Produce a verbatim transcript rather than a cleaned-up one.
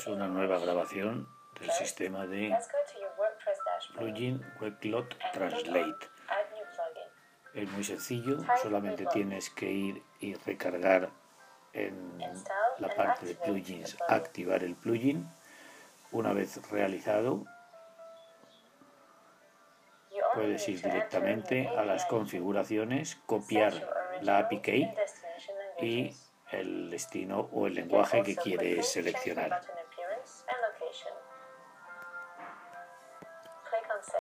es una nueva grabación del sistema de plugin Weglot Translate. Es muy sencillo, solamente tienes que ir y recargar en la parte de plugins, activar el plugin. Una vez realizado, puedes ir directamente a las configuraciones, copiar la A P I Key y el destino o el lenguaje que quieres seleccionar.